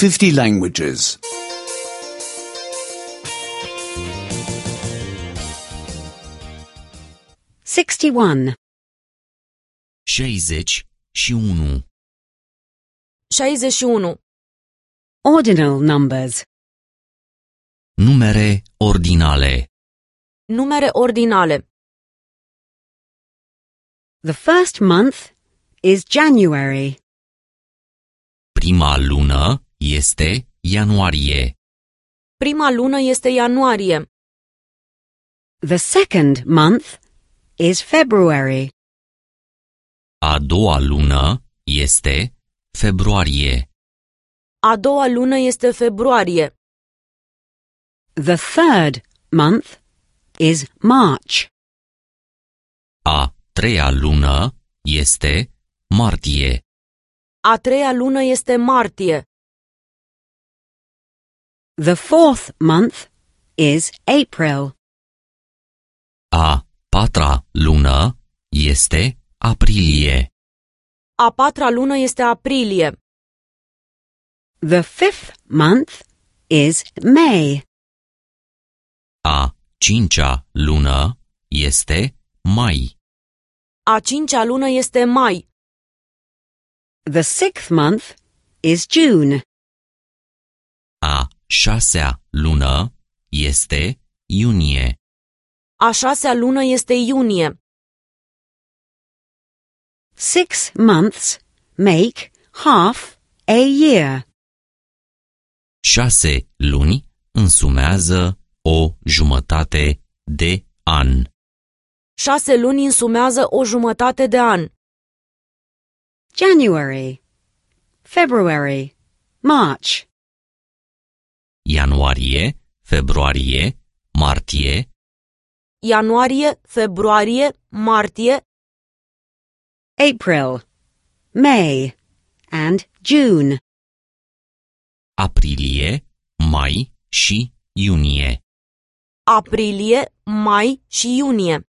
50 languages. 61. 61. 61. Ordinal numbers. Numere ordinale. Numere ordinale. The first month is January. Prima lună este ianuarie. Prima lună este ianuarie. The second month is February. A doua lună este februarie. A doua lună este februarie. The third month is March. A treia lună este martie. A treia lună este martie. The fourth month is April. A patra lună este aprilie. A patra lună este aprilie. The fifth month is May. A cincea lună este mai. A cincea lună este mai. The sixth month is June. A șasea lună este iunie. A șasea lună este iunie. 6 months make half a year. 6 luni însumează o jumătate de an. 6 luni însumează o jumătate de an. January, February, March. Ianuarie, februarie, martie, Ianuarie, februarie, martie, April, May, and June. aprilie, mai și iunie. aprilie, mai și iunie.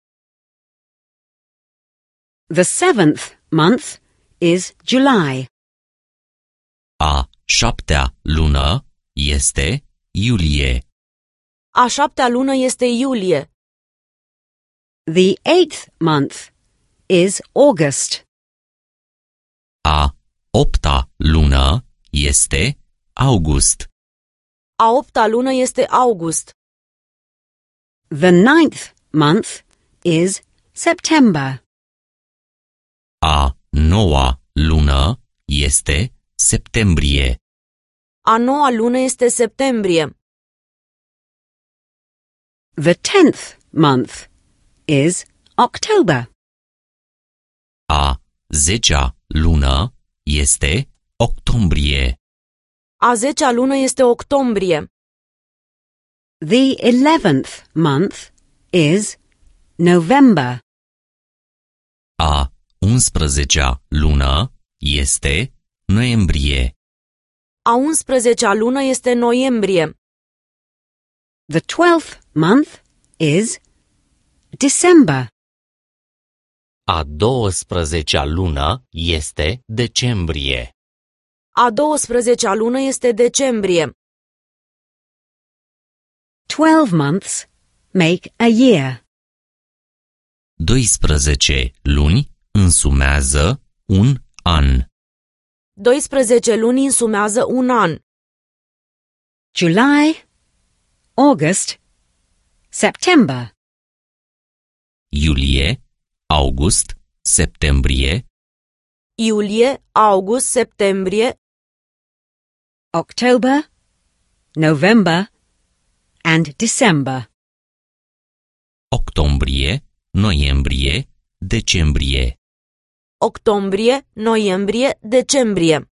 The seventh month is July. A șaptea lună este iulie. A șaptea lună este iulie. The eighth month is August. A opta lună este august. A opta lună este august. The ninth month is September. A noua lună este septembrie. A noua lună este septembrie. The 10th month is October. A zecea lună este octombrie. A zecea lună este octombrie. The 11th month is November. A 11-a lună este noiembrie. A 11-a lună este noiembrie. The 12th month is December. A 12-a lună este decembrie. A 12-a lună este decembrie. 12 months make a year. 12 luni însumează un an. 12 luni însumează un an. July, August, September. Iulie, august, septembrie, Iulie, august, septembrie, October, November, and December. octombrie, noiembrie, decembrie. octombrie, noiembrie, decembrie.